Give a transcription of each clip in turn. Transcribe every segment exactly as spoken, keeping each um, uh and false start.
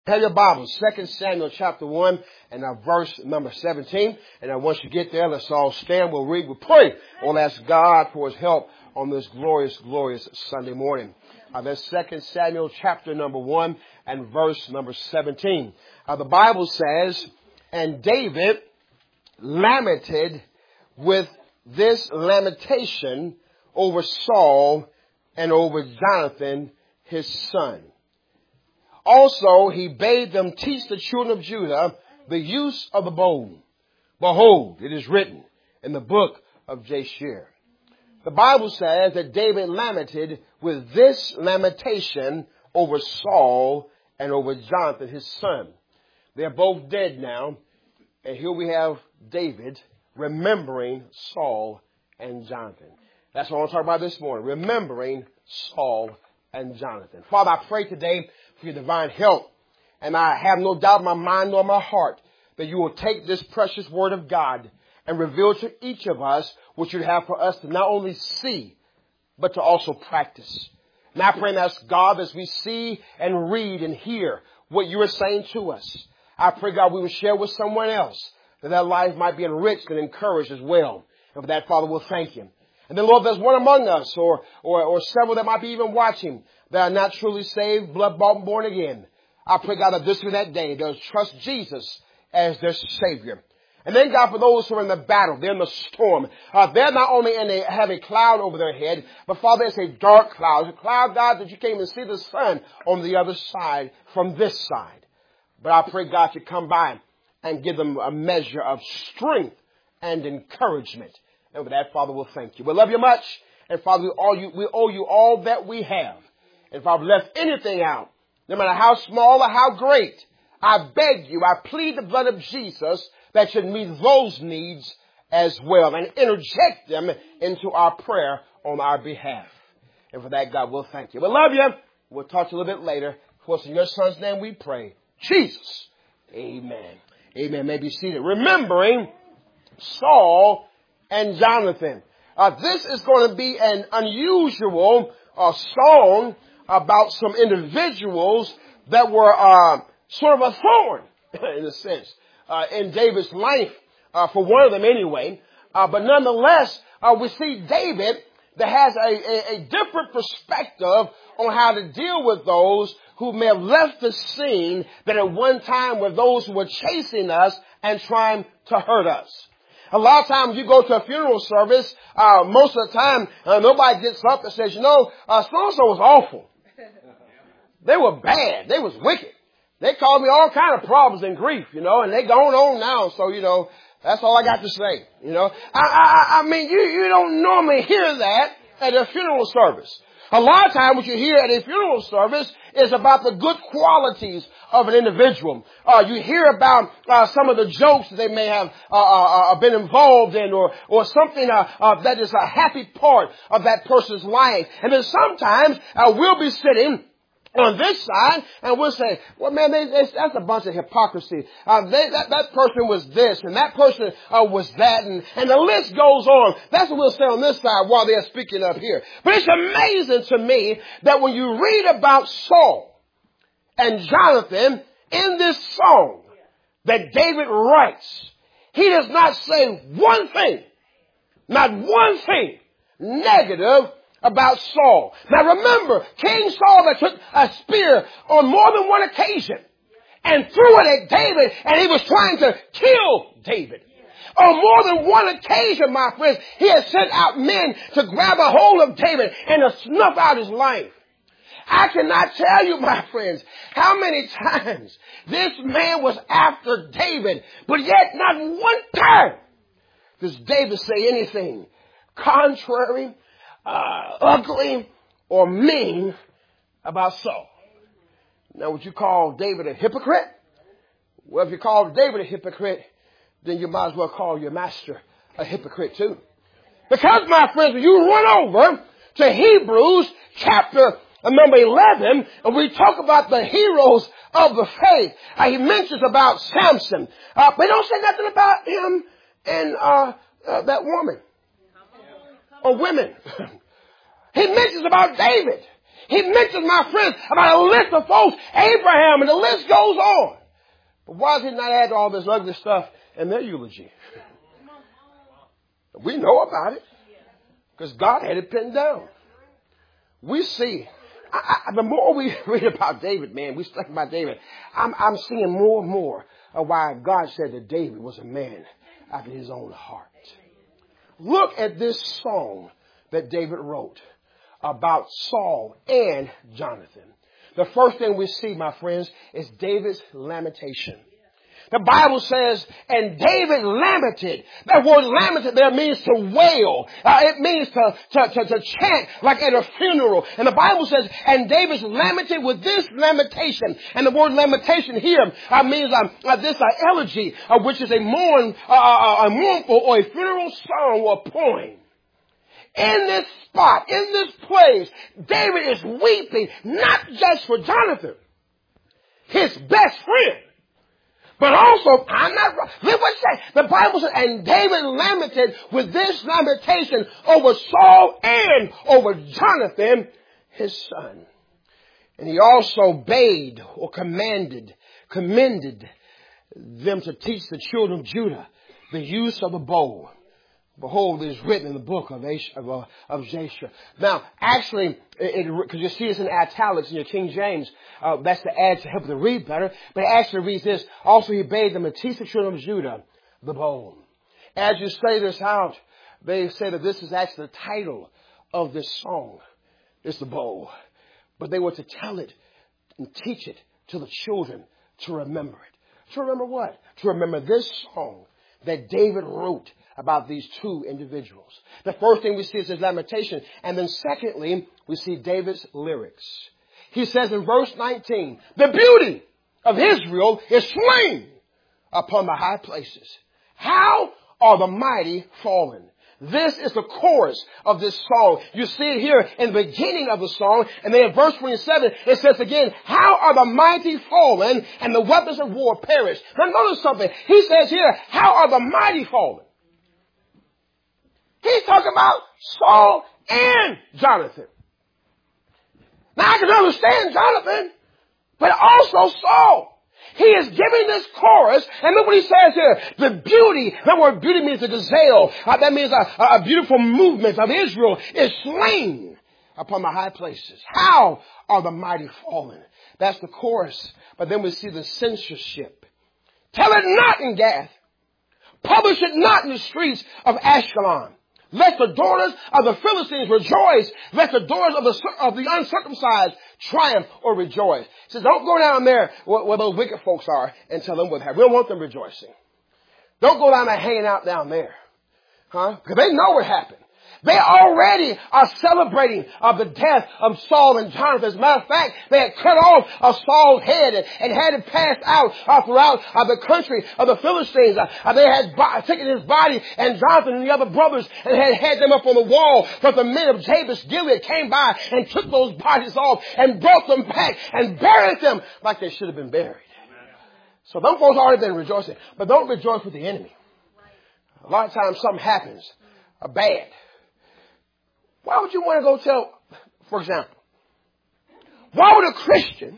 Have your Bible, Second Samuel chapter one and uh, verse number seventeen. And uh, once you get there, let's all stand. We'll read, we'll pray. We'll ask God for his help on this glorious, glorious Sunday morning. Uh, that's Second Samuel chapter number one and verse number seventeen. Uh, the Bible says, and David lamented with this lamentation over Saul and over Jonathan, his son. Also, he bade them teach the children of Judah the use of the bow. Behold, it is written in the book of Jasher. The Bible says that David lamented with this lamentation over Saul and over Jonathan, his son. They're both dead now. And here we have David remembering Saul and Jonathan. That's what I want to talk about this morning. Remembering Saul and Jonathan. Father, I pray today for your divine help. And I have no doubt in my mind nor my heart that you will take this precious word of God and reveal to each of us what you have for us to not only see, but to also practice. And I pray and ask God, as we see and read and hear what you are saying to us, I pray, God, we will share with someone else that their life might be enriched and encouraged as well. And for that, Father, we'll thank you. And then, Lord, there's one among us or, or, or several that might be even watching that are not truly saved, blood bought and born again. I pray, God, that this be that day they'll trust Jesus as their Savior. And then, God, for those who are in the battle, they're in the storm. Uh, they're not only in a, have a cloud over their head, but, Father, it's a dark cloud. It's a cloud, God, that you can't even see the sun on the other side from this side. But I pray, God, to come by and give them a measure of strength and encouragement. And with that, Father, we'll thank you. We love you much. And, Father, we owe you, we owe you all that we have. And if I've left anything out, no matter how small or how great, I beg you, I plead the blood of Jesus that should meet those needs as well and interject them into our prayer on our behalf. And for that, God, we'll thank you. We love you. We'll talk to you a little bit later. Of course, in your son's name we pray. Jesus. Amen. Amen. May be seated. Remembering Saul and Jonathan. Uh, this is going to be an unusual uh, song about some individuals that were uh, sort of a thorn, in a sense, uh, in David's life, uh, for one of them anyway. Uh, but nonetheless, uh, we see David that has a, a, a different perspective on how to deal with those who may have left the scene that at one time were those who were chasing us and trying to hurt us. A lot of times you go to a funeral service, uh, most of the time, uh, nobody gets up and says, you know, uh, so-and-so was awful. They were bad. They was wicked. They caused me all kind of problems and grief, you know, and they going on now. So, you know, that's all I got to say. You know, I, I, I mean, you, you don't normally hear that at a funeral service. A lot of times what you hear at a funeral service is about the good qualities of an individual. Uh, you hear about uh, some of the jokes that they may have uh, uh, been involved in or, or something uh, uh, that is a happy part of that person's life. And then sometimes uh, we'll be sitting on this side, and we'll say, well, man, they, they, that's a bunch of hypocrisy. Uh, they, that, that person was this, and that person uh, was that, and, and the list goes on. That's what we'll say on this side while they're speaking up here. But it's amazing to me that when you read about Saul and Jonathan in this song that David writes, he does not say one thing, not one thing negative about Saul. Now remember, King Saul that took a spear on more than one occasion and threw it at David, and he was trying to kill David. On more than one occasion, my friends, he has sent out men to grab a hold of David and to snuff out his life. I cannot tell you, my friends, how many times this man was after David, but yet not one time does David say anything contrary, Uh, ugly or mean about Saul. Now, would you call David a hypocrite? Well, if you call David a hypocrite, then you might as well call your master a hypocrite too. Because, my friends, when you run over to Hebrews chapter number eleven, and we talk about the heroes of the faith, uh, he mentions about Samson. Uh, but he don't say nothing about him and uh, uh, that woman. Or women. He mentions about David. He mentions, my friends, about a list of folks, Abraham, and the list goes on. But why does he not add all this ugly stuff in their eulogy? We know about it because God had it pinned down. We see, I, I, the more we read about David, man, we study about David, I'm, I'm seeing more and more of why God said that David was a man after his own heart. Look at this song that David wrote about Saul and Jonathan. The first thing we see, my friends, is David's lamentation. The Bible says, and David lamented. That word lamented there means to wail. Uh, it means to, to, to, to chant like at a funeral. And the Bible says, and David lamented with this lamentation. And the word lamentation here uh, means uh, uh, this uh, elegy, uh, which is a mourn, uh, uh, a mournful or a funeral song or poem. In this spot, in this place, David is weeping, not just for Jonathan, his best friend, but also, I'm not wrong. Look what it says. The Bible says, and David lamented with this lamentation over Saul and over Jonathan, his son. And he also bade or commanded, commended them to teach the children of Judah the use of the bow. Behold, it is written in the book of Ash, of, uh, of Jasher. Now, actually, because you see this in italics in your King James, uh, that's to add to help them read better. But it actually reads this. Also, he bade them to teach the children of Judah the bow. As you study this out, they say that this is actually the title of this song. It's the bow. But they were to tell it and teach it to the children to remember it. To remember what? To remember this song that David wrote about these two individuals. The first thing we see is his lamentation. And then secondly, we see David's lyrics. He says in verse nineteen, the beauty of Israel is slain upon the high places. How are the mighty fallen? This is the chorus of this song. You see it here in the beginning of the song. And then in verse twenty-seven, it says again, how are the mighty fallen and the weapons of war perished? Now notice something. He says here, how are the mighty fallen? He's talking about Saul and Jonathan. Now I can understand Jonathan, but also Saul. He is giving this chorus, and look what he says here. The beauty, that word beauty means a gazelle. Uh, that means a, a beautiful movement of Israel is slain upon the high places. How are the mighty fallen? That's the chorus. But then we see the censorship. Tell it not in Gath. Publish it not in the streets of Ashkelon. Let the daughters of the Philistines rejoice. Let the daughters of the, of the uncircumcised triumph or rejoice. He says, don't go down there where, where those wicked folks are and tell them what happened. We don't want them rejoicing. Don't go down there hanging out down there. Huh? Because they know what happened. They already are celebrating of the death of Saul and Jonathan. As a matter of fact, they had cut off uh, Saul's head and, and had it passed out uh, throughout uh, the country of the Philistines. Uh, uh, they had bo- taken his body and Jonathan and the other brothers and had had them up on the wall. But the men of Jabesh Gilead came by and took those bodies off and brought them back and buried them like they should have been buried. So them folks already been rejoicing. But don't rejoice with the enemy. A lot of times something happens uh, bad. Why would you want to go tell, for example, why would a Christian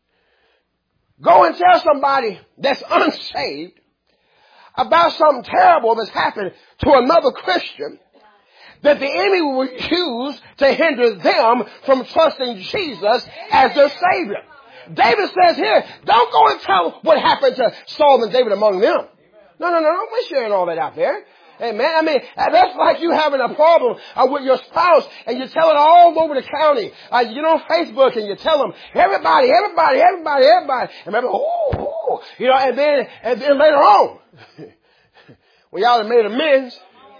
go and tell somebody that's unsaved about something terrible that's happened to another Christian that the enemy will use to hinder them from trusting Jesus as their Savior? David says here, don't go and tell what happened to Saul and David among them. No, no, no, don't be sharing all that out there. Hey, man, I mean, that's like you having a problem uh, with your spouse and you tell it all over the county. Uh, you get on Facebook and you tell them, everybody, everybody, everybody, everybody. And remember, oh, oh, you know, and then, and then later on, when y'all have made amends,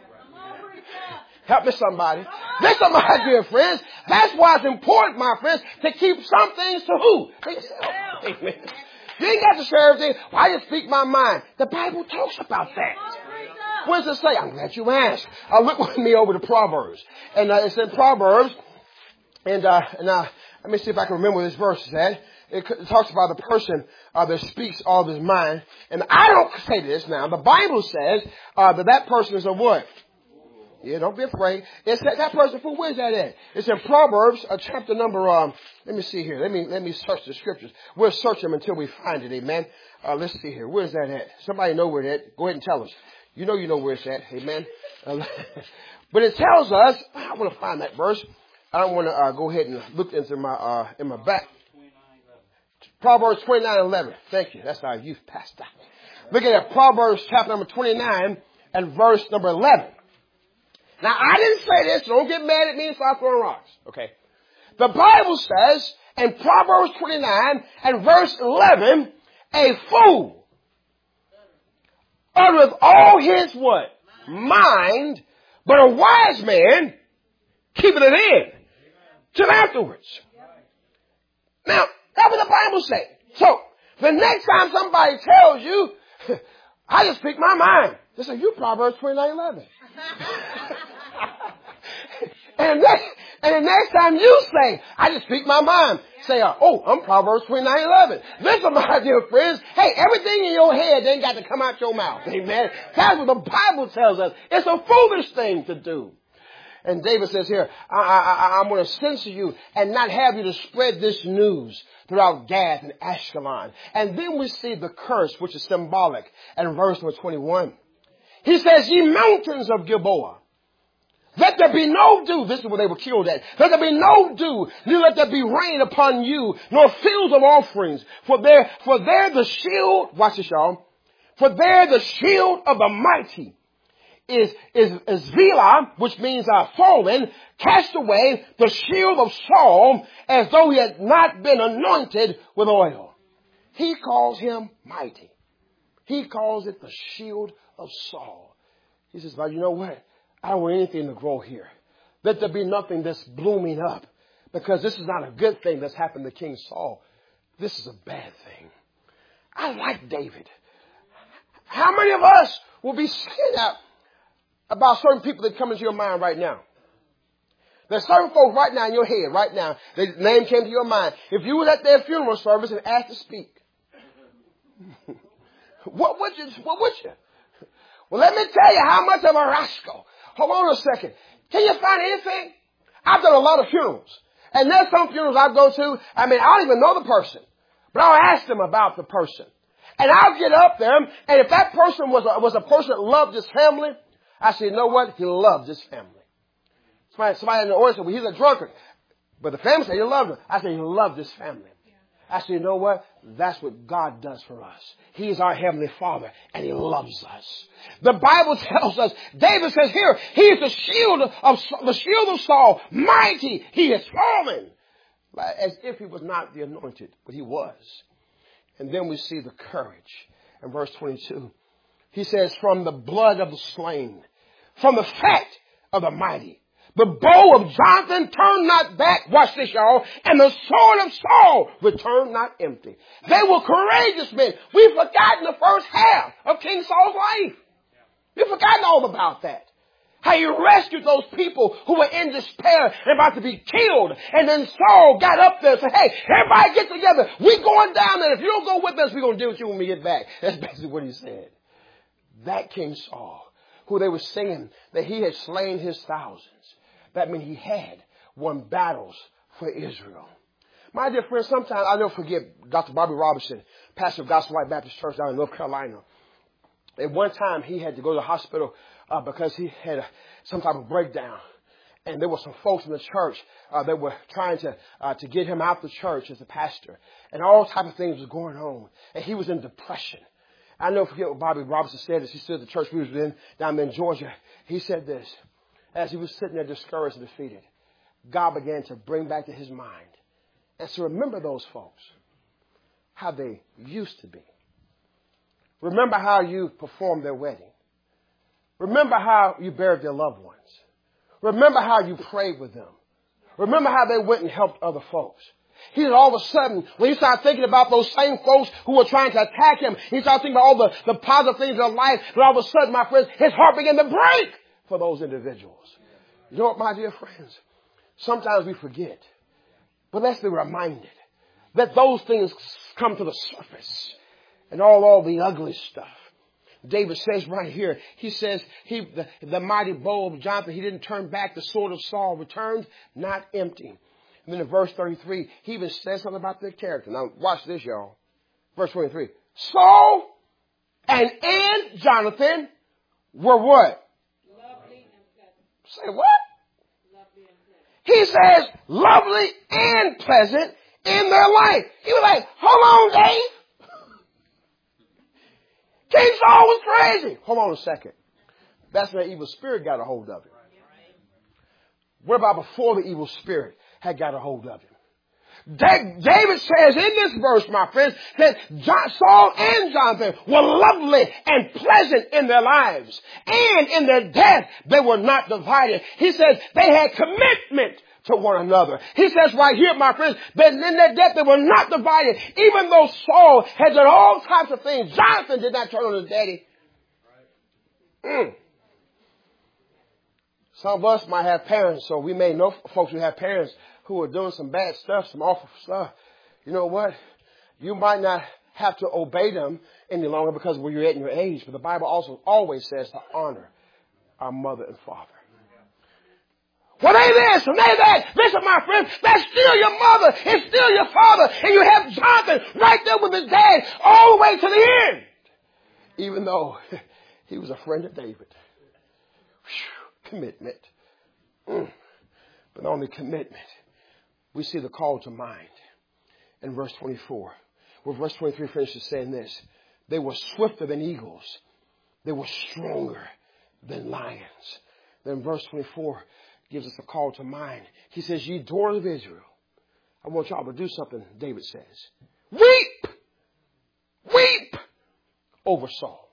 help me somebody. Listen, my dear friends, that's why it's important, my friends, to keep some things to who? To yourself. Amen. You ain't got to share everything. Well, I just speak my mind. The Bible talks about that. What does it say? I'm glad you asked. Uh, look with me over to Proverbs. And uh, it's in Proverbs. And, uh, and uh, let me see if I can remember what this verse is at. It, it talks about the person uh, that speaks all of his mind. And I don't say this now. The Bible says uh, that that person is a what? Yeah, don't be afraid. It's that, that person fool. Where's that at? It's in Proverbs, uh, chapter number. Um, let me see here. Let me let me search the scriptures. We'll search them until we find it. Amen. Uh, let's see here. Where's that at? Somebody know where that? Go ahead and tell us. You know, you know where it's at. Amen. Uh, but it tells us. I want to find that verse. I don't want to uh, go ahead and look into my uh, in my back. Proverbs twenty-nine eleven. Thank you. That's our youth pastor. Look at that. Proverbs chapter number twenty-nine and verse number eleven. Now, I didn't say this, so don't get mad at me and start throwing rocks. Okay. The Bible says in Proverbs twenty-nine and verse eleven, a fool uttereth all his what? Mind, but a wise man keepeth it in till afterwards. Now, that's what the Bible says. So, the next time somebody tells you, I just speak my mind. They say, you Proverbs twenty-nine eleven. and, next, and the next time you say, I just speak my mind, say, oh, I'm Proverbs twenty-nine eleven. Listen, my dear friends, hey, everything in your head ain't got to come out your mouth. Amen. That's what the Bible tells us. It's a foolish thing to do. And David says here, I, I, I'm going to censor you and not have you to spread this news throughout Gath and Ashkelon. And then we see the curse, which is symbolic, in verse number twenty-one. He says, ye mountains of Gilboa, let there be no dew. This is where they were killed at. Let there be no dew, neither let there be rain upon you, nor fields of offerings. For there, for there the shield, watch this y'all, for there the shield of the mighty is, is, is Vila, which means uh, fallen, cast away the shield of Saul as though he had not been anointed with oil. He calls him mighty. He calls it the shield of Saul. He says, well, you know what? I don't want anything to grow here. Let there be nothing that's blooming up, because this is not a good thing that's happened to King Saul. This is a bad thing. I like David. How many of us will be saying that about certain people that come into your mind right now? There's certain folks right now in your head, right now, their name came to your mind. If you were at their funeral service and asked to speak, what would you, what would you? Well, let me tell you how much of a rascal. Hold on a second. Can you find anything? I've done a lot of funerals. And there's some funerals I go to, I mean, I don't even know the person. But I'll ask them about the person. And I'll get up there, and if that person was a, was a person that loved his family, I say, you know what? He loved his family. Somebody, somebody in the audience said, well, he's a drunkard. But the family said he loved him. I say, he loved his family. I say, you know what? That's what God does for us. He is our Heavenly Father, and He loves us. The Bible tells us, David says here, He is the shield of, the shield of Saul, mighty. He is fallen. As if He was not the anointed, but He was. And then we see the courage. In verse twenty-two, He says, from the blood of the slain, from the fat of the mighty, the bow of Jonathan turned not back. Watch this, y'all. And the sword of Saul returned not empty. They were courageous men. We've forgotten the first half of King Saul's life. We've forgotten all about that. How he rescued those people who were in despair and about to be killed. And then Saul got up there and said, hey, everybody get together. We're going down there. If you don't go with us, we're going to deal with you when we get back. That's basically what he said. That King Saul, who they were saying that he had slain his thousands. That means he had won battles for Israel. My dear friends, sometimes I'll never forget Doctor Bobby Robinson, pastor of Gospel Light Baptist Church down in North Carolina. At one time, he had to go to the hospital uh, because he had a, some type of breakdown. And there were some folks in the church uh, that were trying to uh, to get him out the church as a pastor. And all type of things was going on. And he was in depression. I never forget what Bobby Robinson said as he stood at the church we was in down there in Georgia. He said this. As he was sitting there discouraged and defeated, God began to bring back to his mind and to remember those folks, how they used to be. Remember how you performed their wedding. Remember how you buried their loved ones. Remember how you prayed with them. Remember how they went and helped other folks. He said all of a sudden, when he started thinking about those same folks who were trying to attack him, he started thinking about all the, the positive things in life, and all of a sudden, my friends, his heart began to break for those individuals. You know what, my dear friends? Sometimes we forget. But let's be reminded that those things come to the surface. And all, all the ugly stuff David says right here, he says, he, the, the mighty bow of Jonathan, he didn't turn back. The sword of Saul returned, not empty. And then in verse thirty-three, he even says something about their character. Now watch this, y'all. Verse twenty-three. Saul and, and Jonathan were what? Lovely and pleasant. Say what? Lovely and pleasant. He says lovely and pleasant in their life. He was like, hold on, Dave. King Saul was crazy. Hold on a second. That's when the evil spirit got a hold of him. What about before the evil spirit had got a hold of him? David says in this verse, my friends, that Saul and Jonathan were lovely and pleasant in their lives. And in their death, they were not divided. He says they had commitment to one another. He says right here, my friends, that in their death they were not divided. Even though Saul had done all types of things, Jonathan did not turn on his daddy. Mm. Some of us might have parents, so we may know folks who have parents who are doing some bad stuff, some awful stuff. You know what? You might not have to obey them any longer because of where you're at in your age, but the Bible also always says to honor our mother and father. Well, they this and they that. Listen, my friend, that's still your mother. It's still your father. And you have Jonathan right there with his dad all the way to the end. Even though he was a friend of David. Whew, commitment. Mm. But only commitment. We see the call to mind in verse twenty-four. Where verse twenty-three finishes saying this. They were swifter than eagles. They were stronger than lions. Then verse twenty-four gives us a call to mind. He says, ye daughters of Israel, I want y'all to do something, David says. Weep! Weep over Saul.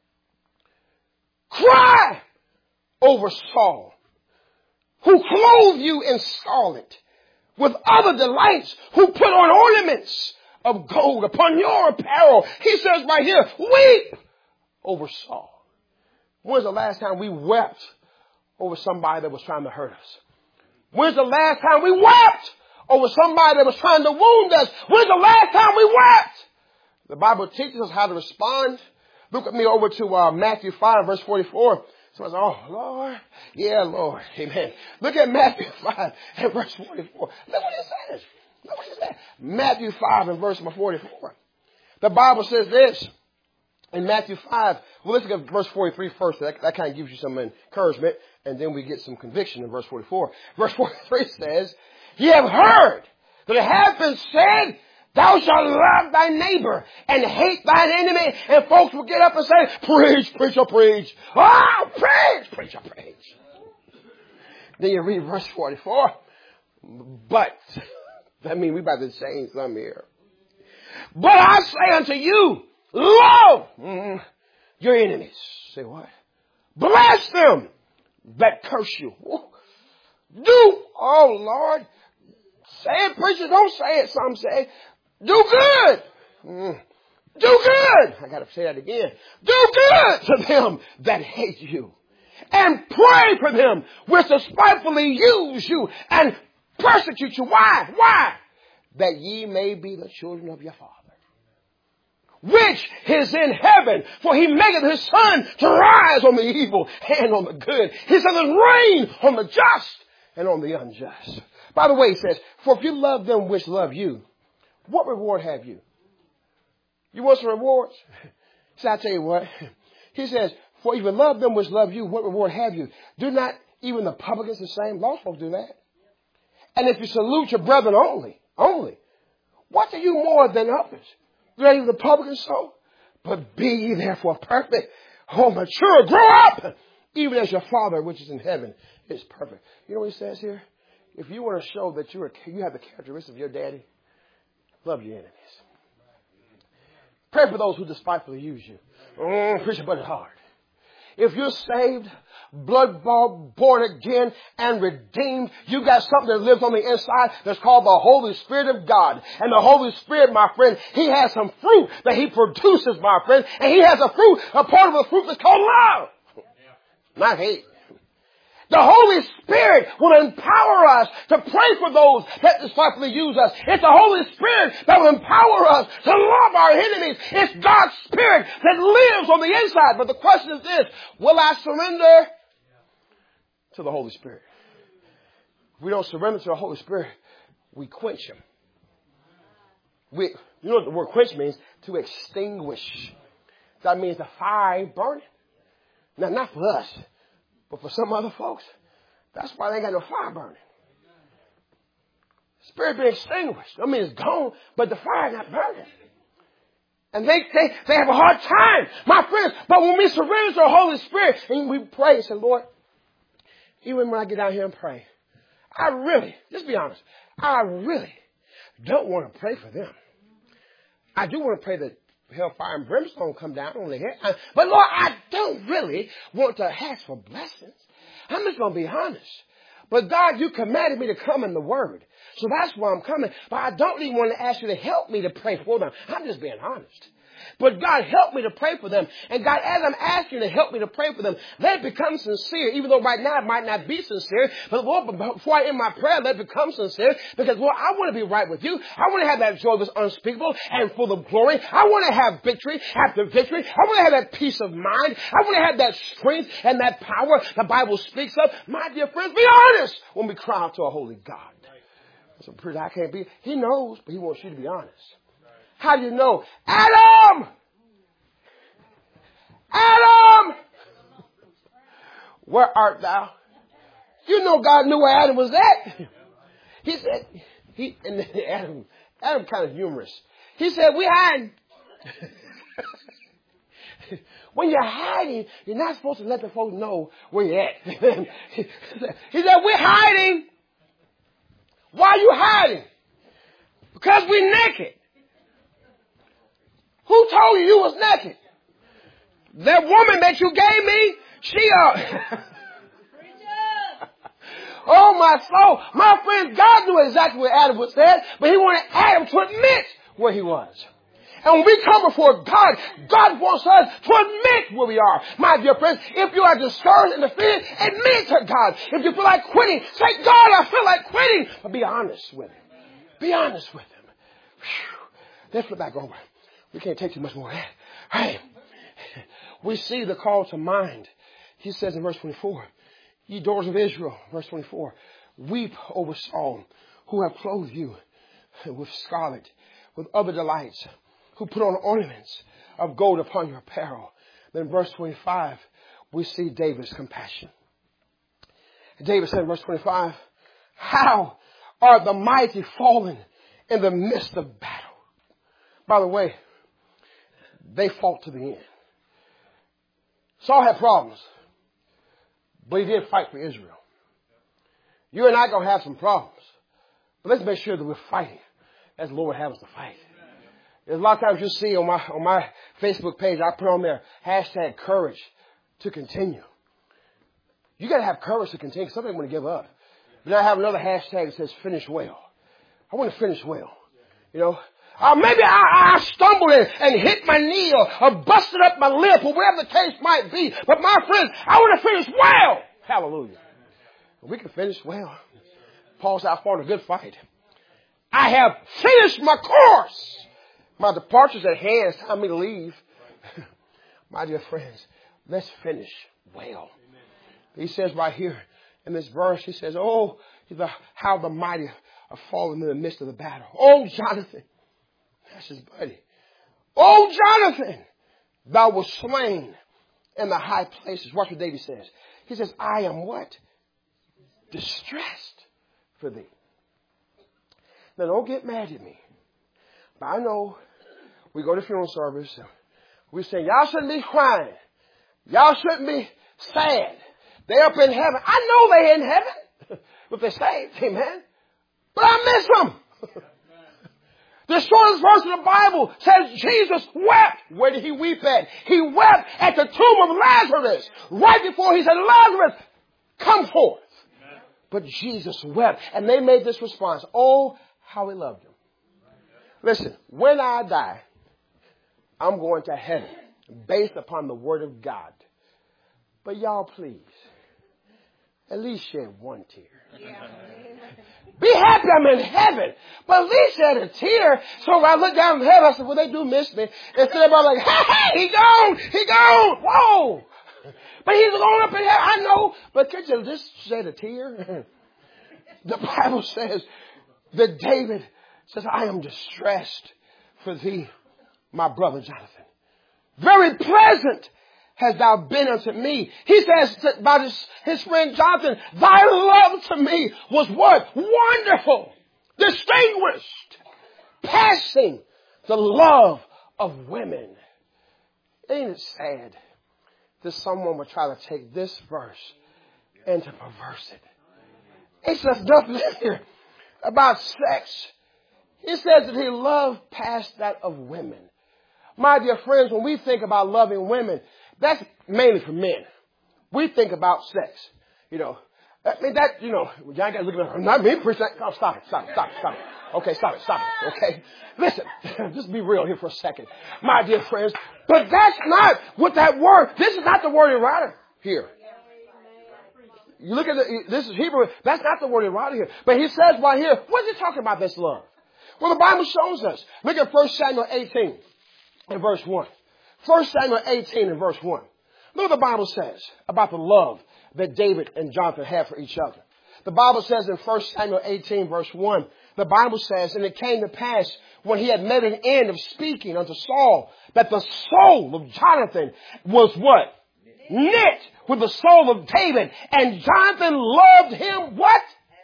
Cry over Saul, who clothed you in scarlet with other delights, who put on ornaments of gold upon your apparel. He says right here, weep over Saul. When's the last time we wept over somebody that was trying to hurt us? When's the last time we wept over somebody that was trying to wound us? When's the last time we wept? The Bible teaches us how to respond. Look at me over to uh, Matthew five, verse forty-four. Someone says, oh, Lord. Yeah, Lord. Amen. Look at Matthew five and verse forty-four. Look what it says. Look what it says. Matthew five and verse forty-four. The Bible says this in Matthew five. Well, let's look at verse forty-three first. That, that kind of gives you some encouragement. And then we get some conviction in verse forty-four. Verse forty-three says, ye have heard that it hath been said, thou shalt love thy neighbor and hate thine enemy. And folks will get up and say, preach, preacher, preach. Oh, preach, preacher, preach. Then you read verse forty-four. But, that means we about to change something here. But I say unto you, love mm, your enemies. Say what? Bless them that curse you. Do, oh Lord. Say it, preacher. Don't say it. Some say, do good. Mm. Do good. I got to say that again. Do good to them that hate you. And pray for them which despitefully use you and persecute you. Why? Why? That ye may be the children of your Father, which is in heaven. For he maketh his sun to rise on the evil and on the good. He says rain on the just and on the unjust. By the way, he says, for if you love them which love you, what reward have you? You want some rewards? So I tell you what. He says, for if you love them which love you, what reward have you? Do not even the publicans the same? Lost folks do that. And if you salute your brethren only, only, what are you more than others? Do not even the publicans so? But be ye therefore perfect, oh mature, grow up, even as your Father which is in heaven is perfect. You know what he says here? If you want to show that you are, you have the characteristics of your daddy, love your enemies. Pray for those who despitefully use you. Mm, preach it, but it's hard. If you're saved, blood bought, born again, and redeemed, you got something that lives on the inside that's called the Holy Spirit of God. And the Holy Spirit, my friend, he has some fruit that he produces, my friend. And he has a fruit, a part of the fruit that's called love. Not hate. The Holy Spirit will empower us to pray for those that despitefully use us. It's the Holy Spirit that will empower us to love our enemies. It's God's Spirit that lives on the inside. But the question is this: will I surrender to the Holy Spirit? If we don't surrender to the Holy Spirit, we quench Him. We, you know what the word quench means? To extinguish. That means the fire ain't burning. Now, not for us, but for some other folks. That's why they ain't got no fire burning. Spirit being extinguished. I mean, it's gone, but the fire's not burning. And they, they, they have a hard time, my friends. But when we surrender to the Holy Spirit and we pray and say, Lord, even when I get out here and pray, I really, just be honest, I really don't want to pray for them. I do want to pray that hellfire and brimstone come down on their head. But Lord, I don't really want to ask for blessings. I'm just going to be honest. But God, you commanded me to come in the Word. So that's why I'm coming. But I don't even want to ask you to help me to pray for them. I'm just being honest. But God, help me to pray for them. And God, as I'm asking you to help me to pray for them, let it become sincere, even though right now it might not be sincere. But Lord, before I end my prayer, let it become sincere. Because Lord, I want to be right with you. I want to have that joy that's unspeakable and full of glory. I want to have victory after victory. I want to have that peace of mind. I want to have that strength and that power the Bible speaks of. My dear friends, be honest when we cry out to a holy God. So pretty I can't be. He knows, but He wants you to be honest. How do you know? Adam! Adam! Where art thou? You know God knew where Adam was at. He said, he, and then Adam, Adam kind of humorous. He said, we hiding. When you're hiding, you're not supposed to let the folks know where you're at. He said, we're hiding. Why are you hiding? Because we're naked. Who told you you was naked? That woman that you gave me, she uh oh my soul. My friend, God knew exactly where Adam was at, but He wanted Adam to admit where he was. And when we come before God, God wants us to admit where we are. My dear friends, if you are discouraged and defeated, admit it to God. If you feel like quitting, say, God, I feel like quitting. But be honest with Him. Be honest with Him. Whew. Let's flip back over. We can't take too much more of that. Hey, we see the call to mind. He says in verse twenty-four, ye daughters of Israel, verse twenty-four, weep over Saul, who have clothed you with scarlet, with other delights, who put on ornaments of gold upon your apparel. Then verse twenty-five, we see David's compassion. David said in verse twenty-five, how are the mighty fallen in the midst of battle? By the way, they fought to the end. Saul had problems, but he did fight for Israel. You and I are going to have some problems, but let's make sure that we're fighting as the Lord has us to fight. There's a lot of times you see on my on my Facebook page, I put on there, hashtag courage to continue. You got to have courage to continue. Some people want to give up. But I have another hashtag that says finish well. I want to finish well. You know, uh, maybe I, I stumbled and, and hit my knee or, or busted up my lip or whatever the case might be. But my friends, I want to finish well. Hallelujah. We can finish well. Paul said, I fought a good fight. I have finished my course. My departure's at hand. It's time for me to leave. My dear friends, let's finish well. He says right here in this verse, he says, oh, the, how the mighty are fallen in the midst of the battle. Oh, Jonathan. That's his buddy. Oh, Jonathan, thou wast slain in the high places. Watch what David says. He says, I am what? Distressed for thee. Now, don't get mad at me. But I know we go to funeral service. We say, y'all shouldn't be crying. Y'all shouldn't be sad. They're up in heaven. I know they're in heaven. But they're saved. Amen. But I miss them. The shortest verse of the Bible says Jesus wept. Where did He weep at? He wept at the tomb of Lazarus. Right before He said, Lazarus, come forth. But Jesus wept. And they made this response. Oh, how He loved him. Listen, when I die, I'm going to heaven based upon the Word of God. But y'all, please, at least shed one tear. Yeah. Be happy I'm in heaven, but at least shed a tear. So when I look down in heaven, I said, well, they do miss me. Instead of like, hey, hey, he gone, he gone, whoa. But he's going up in heaven, I know, but could you just shed a tear? The Bible says that David says, I am distressed for thee, my brother Jonathan. Very pleasant hast thou been unto me. He says about his, his friend Jonathan, thy love to me was what? Wonderful, distinguished, passing the love of women. Ain't it sad that someone would try to take this verse and to perverse it? It says nothing here about sex. It says that he loved past that of women. My dear friends, when we think about loving women, that's mainly for men. We think about sex. You know, I mean, that, you know, y'all got to look at me. Not me, preach that. Oh, stop it, stop it, stop it, stop it. Okay, stop it, stop it. Okay. Listen, just be real here for a second. My dear friends, but that's not what that word, this is not the word erotic here. You look at the, this is Hebrew, that's not the word erotic here. But he says right here, what is he talking about this love? Well, the Bible shows us. Look at First Samuel eighteen and verse one. First Samuel eighteen and verse one. Look what the Bible says about the love that David and Jonathan had for each other. The Bible says in First Samuel eighteen verse one, the Bible says, and it came to pass when he had made an end of speaking unto Saul, that the soul of Jonathan was what? Knit with the soul of David. And Jonathan loved him what?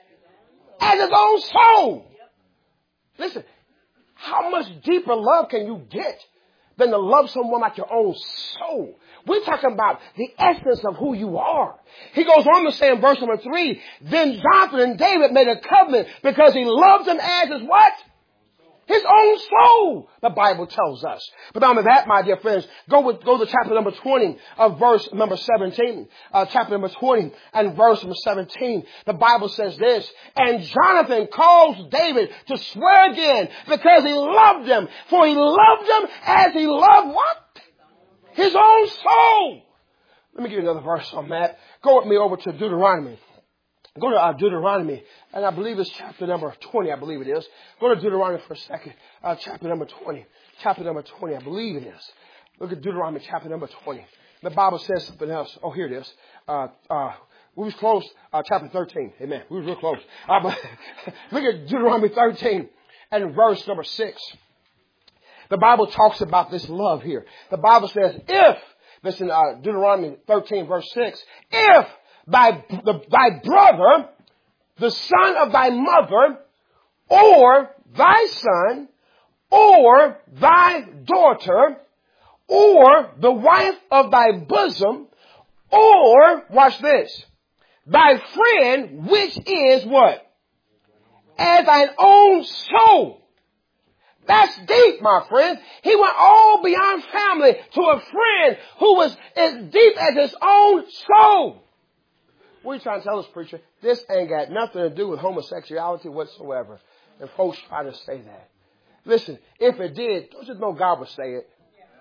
As his own soul. Listen, how much deeper love can you get than to love someone like your own soul? We're talking about the essence of who you are. He goes on to say in verse number three, then Jonathan and David made a covenant because he loved him as his what? His own soul, the Bible tells us. But on to that, my dear friends, go with, go to chapter number twenty of verse number seventeen. Uh, chapter number twenty and verse number seventeen. The Bible says this, and Jonathan calls David to swear again because he loved him. For he loved him as he loved what? His own soul. Let me give you another verse on that. Go with me over to Deuteronomy. Go to uh, Deuteronomy, and I believe it's chapter number twenty, I believe it is. Go to Deuteronomy for a second. Uh, chapter number twenty. Chapter number twenty, I believe it is. Look at Deuteronomy chapter number twenty. The Bible says something else. Oh, here it is. Uh, uh, we was close. Uh, chapter thirteen. Amen. We was real close. Uh, but look at Deuteronomy thirteen and verse number six. The Bible talks about this love here. The Bible says, if, listen, uh, Deuteronomy thirteen verse six, if Thy, the, thy brother, the son of thy mother, or thy son, or thy daughter, or the wife of thy bosom, or, watch this, thy friend, which is what? As thine own soul. That's deep, my friend. He went all beyond family to a friend who was as deep as his own soul. What are you trying to tell us, preacher? This ain't got nothing to do with homosexuality whatsoever. And folks try to say that. Listen, if it did, don't you know God would say it?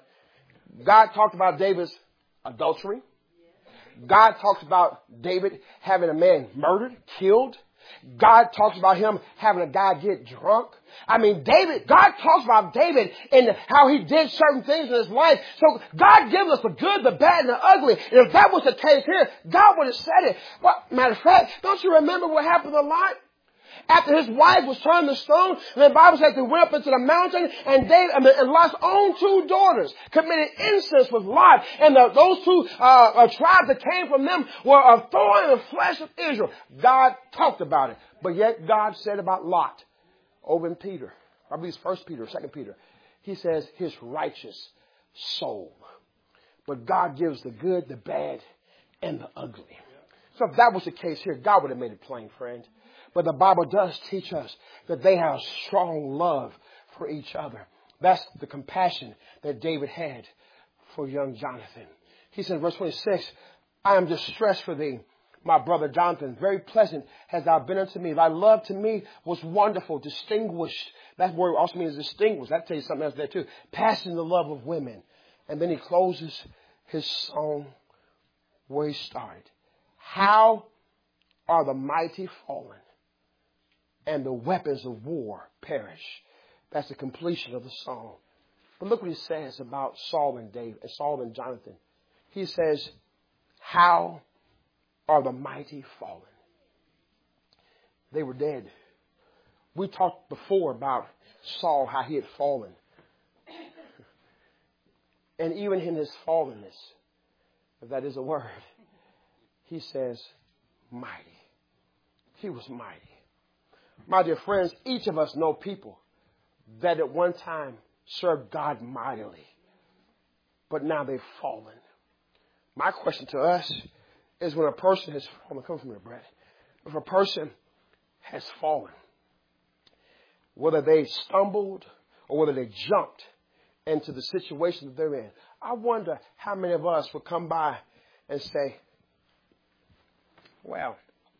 God talked about David's adultery. God talks about David having a man murdered, killed. God talks about him having a guy get drunk. I mean, David, God talks about David and how he did certain things in his life. So God gives us the good, the bad, and the ugly. And if that was the case here, God would have said it. Well, matter of fact, don't you remember what happened to Lot? After his wife was turned to stone, and the Bible says they went up into the mountain, and David, and Lot's own two daughters committed incest with Lot. And the, those two uh, uh, tribes that came from them were a thorn in the flesh of Israel. God talked about it. But yet God said about Lot, over in Peter, I believe it's First Peter, Second Peter, he says his righteous soul. But God gives the good, the bad, and the ugly. So if that was the case here, God would have made it plain, friend. But the Bible does teach us that they have strong love for each other. That's the compassion that David had for young Jonathan. He said in verse twenty-six, I am distressed for thee, my brother Jonathan. Very pleasant hast thou been unto me. Thy love to me was wonderful, distinguished. That word also means distinguished. That tells you something else there too. Passing the love of women. And then he closes his song where he started. How are the mighty fallen, and the weapons of war perish. That's the completion of the song. But look what he says about Saul and David, Saul and Jonathan. He says, how are the mighty fallen? They were dead. We talked before about Saul, how he had fallen. And even in his fallenness, if that is a word, he says, mighty. He was mighty. My dear friends, each of us know people that at one time served God mightily, but now they've fallen. My question to us is, when a person has fallen, come from here, Brett. If a person has fallen, whether they stumbled or whether they jumped into the situation that they're in, I wonder how many of us would come by and say, well,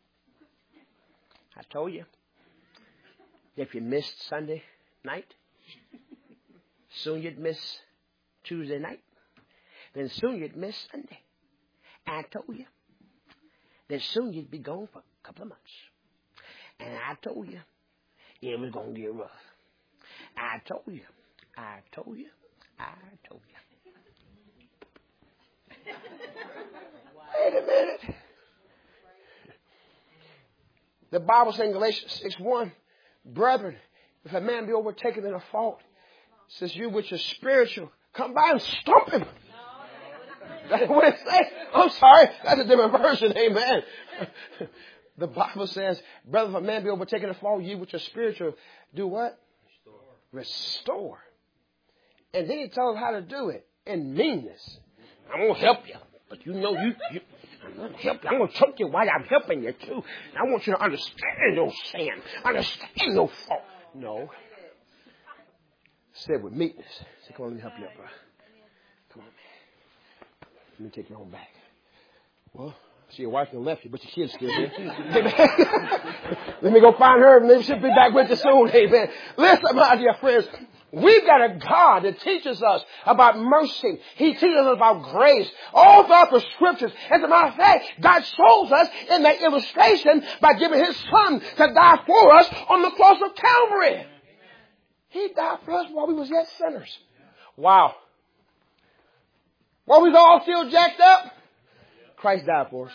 I told you, if you missed Sunday night, soon you'd miss Tuesday night, then soon you'd miss Sunday. I told you that soon you'd be gone for a couple of months. And I told you it was going to get rough. I told you, I told you, I told you. Wait a minute. The Bible says in Galatians six one, brethren, if a man be overtaken in a fault, says you which are spiritual, come by and stomp him. That's what it says. I'm sorry. That's a different version. Amen. The Bible says, brother, if a man be overtaken in a fault, you which are spiritual, do what? Restore. Restore. And then he tells them how to do it in meanness. I'm going to help you. But you know, you, you I'm going to help you. I'm going to choke you while I'm helping you too. And I want you to understand your sin. Understand your fault. No. Said with meekness. Say, come on, let me help you up, bro. Come on, man. Let me take you on back. Well, see, your wife done left you, but your kid's still here. Let me go find her. Maybe she'll be back with you soon. Amen. Listen, my dear friends. We've got a God that teaches us about mercy. He teaches us about grace. All throughout the scriptures. As a matter of fact, God shows us in that illustration by giving his son to die for us on the cross of Calvary. He died for us while we was yet sinners. Wow. While we was all still jacked up, Christ died for us.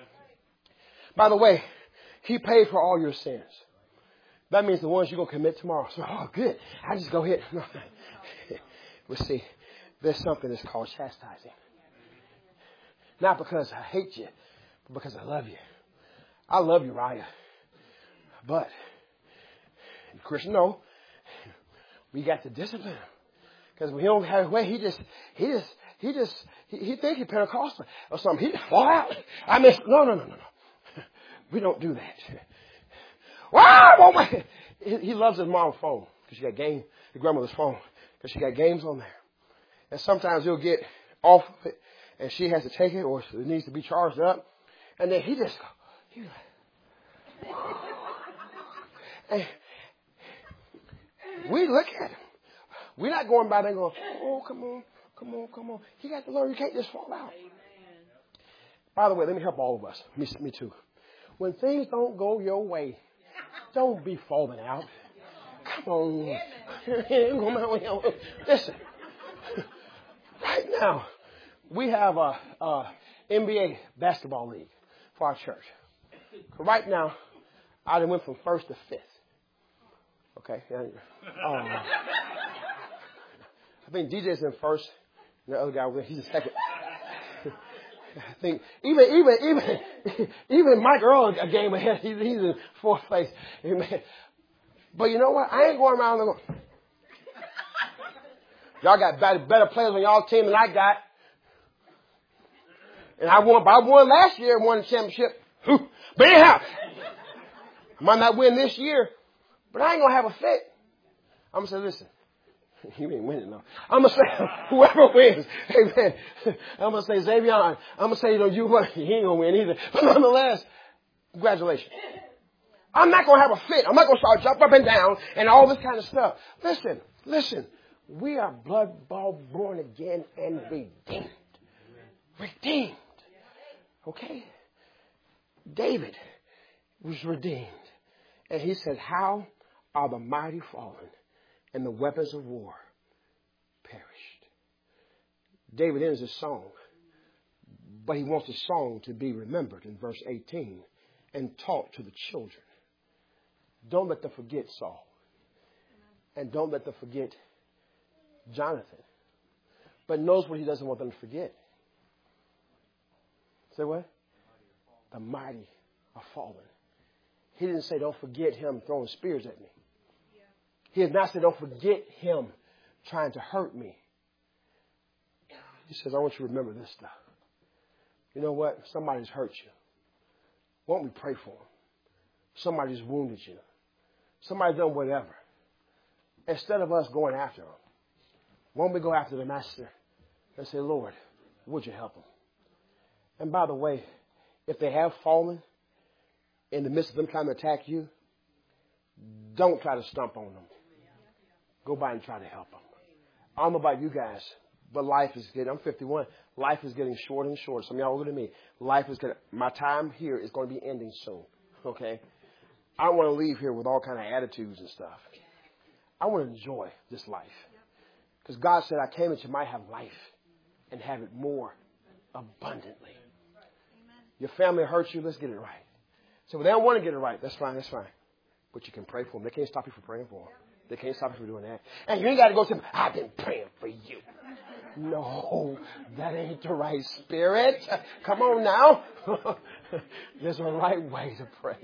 By the way, he paid for all your sins. That means the ones you're going to commit tomorrow. So, oh, good. I just go ahead. No. But see, there's something that's called chastising. Not because I hate you, but because I love you. I love you, Raya. But, Christian, no. We got to discipline him. Because when he don't have his way, he just, he just, he just, he, he thinks he's Pentecostal or something. He just fall out. I mean, no, no, no, no, no. We don't do that. Wow! He, he loves his mom's phone because she got game, his grandmother's phone because she got games on there. And sometimes he'll get off of it and she has to take it or it needs to be charged up. And then he just, he like, and we look at him. We're not going by there going, oh, come on, come on, come on. He got to learn. You can't just fall out. Amen. By the way, let me help all of us. Me, me too. When things don't go your way, don't be falling out. Come on. Listen. Right now, we have a, a N B A basketball league for our church. Right now, I done went from first to fifth. Okay. Um, I think D J's in first, and the other guy, he's in second. I think even even even even Mike Earl a game ahead. He's, he's in fourth place. Amen. But you know what? I ain't going around and going, y'all got better, better players on y'all team than I got. And I won, but I won last year and won the championship. But anyhow, I might not win this year, but I ain't gonna have a fit. I'm gonna say, listen. You ain't winning though. I'm gonna say whoever wins, amen. I'm gonna say Xavier. I'm gonna say you know you won. He ain't gonna win either. But nonetheless, congratulations. I'm not gonna have a fit. I'm not gonna start jump up and down and all this kind of stuff. Listen, listen. We are blood bought, born again, and redeemed. Redeemed. Okay. David, was redeemed. And he said, how are the mighty fallen and the weapons of war perished? David ends his song, but he wants the song to be remembered in verse eighteen and taught to the children. Don't let them forget Saul. And don't let them forget Jonathan. But knows what he doesn't want them to forget. Say what? The mighty are fallen. He didn't say, don't forget him throwing spears at me. He did not say, don't forget him trying to hurt me. He says, I want you to remember this stuff. You know what? Somebody's hurt you. Won't we pray for them? Somebody's wounded you. Somebody's done whatever. Instead of us going after them, won't we go after the master and say, Lord, would you help them? And by the way, if they have fallen in the midst of them trying to attack you, don't try to stomp on them. Go by and try to help them. I don't know about you guys, but life is getting, I'm fifty-one, life is getting shorter and shorter. Some of y'all older than me. Life is getting, my time here is going to be ending soon. Okay? I don't want to leave here with all kind of attitudes and stuff. I want to enjoy this life. Because God said, I came that you might have life and have it more abundantly. Your family hurts you, let's get it right. So if they don't want to get it right, that's fine, that's fine. But you can pray for them. They can't stop you from praying for them. They can't stop you from doing that. And you ain't got to go to them, I've been praying for you. No, that ain't the right spirit. Come on now. There's a right way to pray.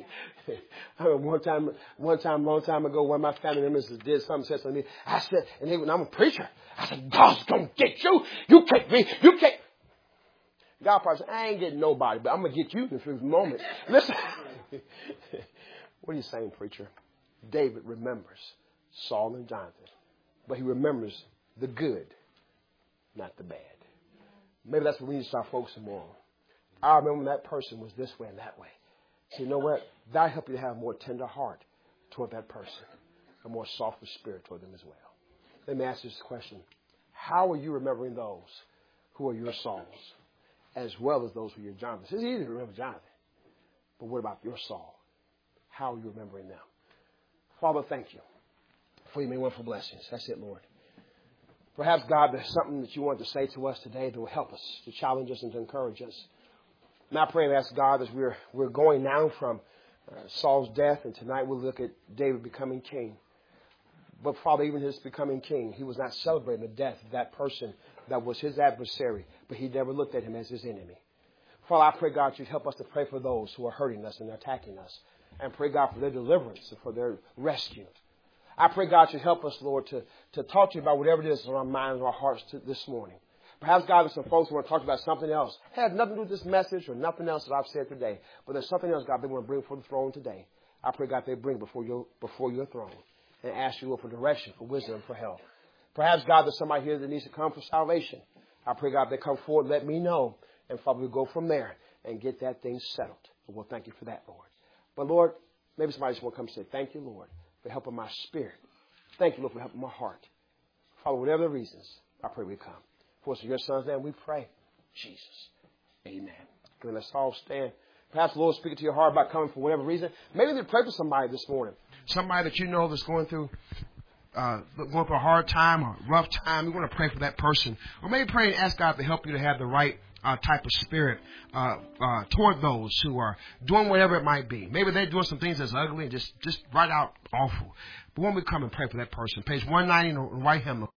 I remember one time, one time, long time ago, one of my family members did something, said something to me. I said, and they, when I'm a preacher, I said, God's going to get you. You can't be, you can't. God probably said, I ain't getting nobody, but I'm going to get you in a few moments. Listen. What are you saying, preacher? David remembers Saul and Jonathan, but he remembers the good, not the bad. Maybe that's what we need to start focusing more on. I remember when that person was this way and that way. So you know what? That'll help you to have a more tender heart toward that person, a more softer spirit toward them as well. Let me ask you this question. How are you remembering those who are your Sauls as well as those who are your Jonathans? It's easy to remember Jonathan, but what about your Saul? How are you remembering them? Father, thank you for your many wonderful blessings. That's it, Lord. Perhaps, God, there's something that you want to say to us today that will help us, to challenge us and to encourage us. And I pray and ask God as we're, we're going now from uh, Saul's death, and tonight we'll look at David becoming king. But Father, even his becoming king, he was not celebrating the death of that person that was his adversary, but he never looked at him as his enemy. Father, I pray, God, you'd help us to pray for those who are hurting us and attacking us. And pray, God, for their deliverance and for their rescue. I pray, God, you'd help us, Lord, to, to talk to you about whatever it is on our minds and our hearts to, this morning. Perhaps, God, there's some folks who want to talk about something else. It has nothing to do with this message or nothing else that I've said today. But there's something else, God, they want to bring before the throne today. I pray, God, they bring before your, before your throne and ask you, Lord, for direction, for wisdom, for help. Perhaps, God, there's somebody here that needs to come for salvation. I pray, God, they come forward, let me know. And, Father, we'll go from there and get that thing settled. And we'll thank you for that, Lord. But, Lord, maybe somebody just want to come and say, thank you, Lord, for helping my spirit. Thank you, Lord, for helping my heart. Father, whatever the reasons, I pray we come. For us in your son's name we pray. Jesus. Amen. Okay, let's all stand. Perhaps the Lord is speaking to your heart about coming for whatever reason. Maybe you pray for somebody this morning. Somebody that you know that's going through uh, going through a hard time or a rough time. You want to pray for that person. Or maybe pray and ask God to help you to have the right Uh, type of spirit uh, uh, toward those who are doing whatever it might be. Maybe they're doing some things that's ugly and just, just right out awful. But when we come and pray for that person, page one ninety in the right hymnal.